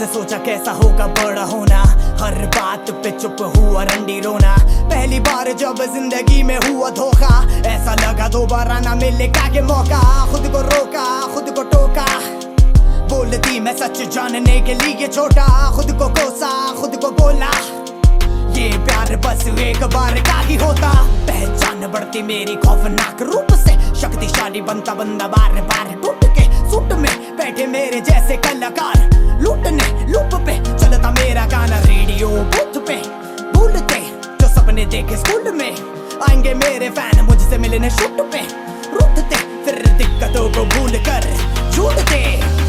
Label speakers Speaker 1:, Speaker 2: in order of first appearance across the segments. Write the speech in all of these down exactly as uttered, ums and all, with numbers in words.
Speaker 1: से सोचा कैसा होगा बड़ा होना, हर बात पे चुप हुआ रंडी रोना। पहली बार जब जिंदगी में हुआ धोखा, ऐसा लगा दोबारा ना मिलेगा ये मौका। खुद को रोका, खुद को टोका, बोलती मैं सच जानने के लिए छोटा। खुद को कोसा, खुद को बोला, ये प्यार बस एक बार का ही होता। पहचान बढ़ती मेरी खौफनाक रूप से, शक्तिशाली बनता बंदा बार बार टूट के। सूट में बैठे मेरे जैसे कलाकार, लूटने लूप पे चलता मेरा गाना। रेडियो बूथ पे भूलते जो सपने देखे स्कूल में, आएंगे मेरे फैन मुझसे मिलने शूट पे। रूठते फिर दिक्कतों को भूल कर झूठते।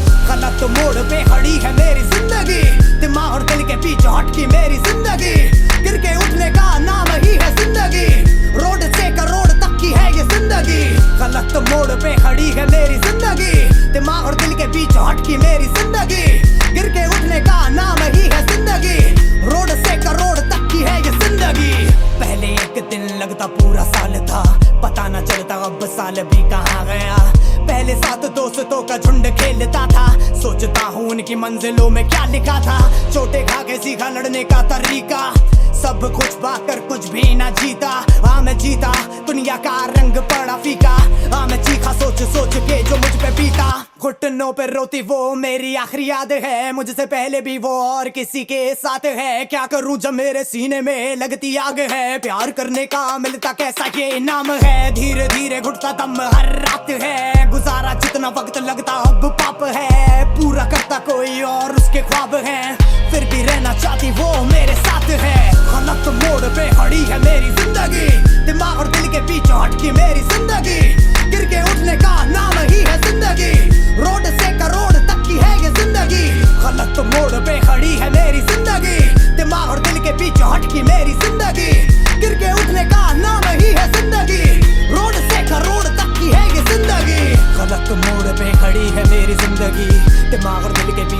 Speaker 1: गलत मोड़ पे खड़ी है मेरी जिंदगी, दिमाग और दिल के पीछे हटकी मेरी जिंदगी। गिर के उठने का नाम ही है जिंदगी, रोड से करोड़ तक की है ये जिंदगी। गलत मोड़ पे खड़ी है मेरी जिंदगी, दिमाग और दिल के पीछे हटकी मेरी जिंदगी। गिर के उठने का नाम ही है जिंदगी, रोड से करोड़ तक की है ये जिंदगी। पहले एक दिन लगता पूरा साल था, पता न चलता अब साल भी कहाँ गया। पहले साथ दोस्तों का झुंड खेलता था, सोचता हूँ उनकी मंजिलों में क्या लिखा था। चोटे खा के सीखा लड़ने का तरीका, सब कुछ पाकर कुछ भी ना जीता। हाँ मैं जीता, दुनिया का रंग पड़ा फीका। हाँ मैं चीखा सोच सोच के जो मुझ पे बीता। घुटनों पे रोती वो मेरी आखिरी याद है, मुझसे पहले भी वो और किसी के साथ है। क्या करूं जब मेरे सीने में लगती आग है, प्यार करने का मिलता कैसा ये नाम है। धीरे धीरे घुटता दम हर रात है, गुजारा जितना वक्त लगता अब पाप है। पूरा करता कोई और उसके ख्वाब हैं, फिर भी रहना चाहती वो मेरे साथ है। गलत मोड़ पे खड़ी है मेरी जिंदगी, दिमाग और दिल के पीछे हटकी मेरी जिंदगी। गिर के उठने का नाम ही है जिंदगी, रोड से करोड़ तक की है ये जिंदगी। गलत मोड़ पे खड़ी है मेरी जिंदगी, दिमाग और दिल के पीछे हटकी मेरी जिंदगी। गिर के उठने का नाम ही है जिंदगी, रोड से करोड़ तक की है ये जिंदगी। गलत मोड़ पे खड़ी है मेरी जिंदगी, दिमाग और दिल के